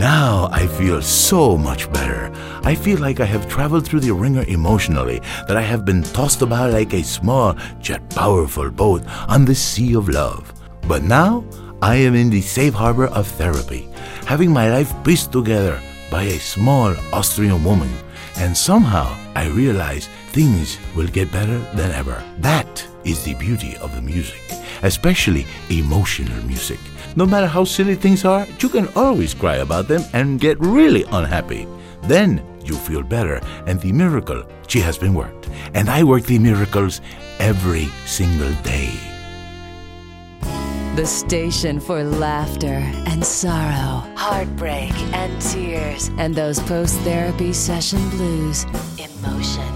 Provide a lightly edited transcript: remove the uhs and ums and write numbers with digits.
Now I feel so much better. I feel like I have traveled through the ringer emotionally, that I have been tossed about like a small yet powerful boat on the sea of love. But now I am in the safe harbor of therapy, having my life pieced together by a small Austrian woman, and somehow I realize things will get better than ever. That is the beauty of the music, especially emotional music. No matter how silly things are, you can always cry about them and get really unhappy. Then you feel better, and the miracle, she has been worked. And I work the miracles every single day. The station for laughter and sorrow, heartbreak and tears, and those post-therapy session blues. Emotion.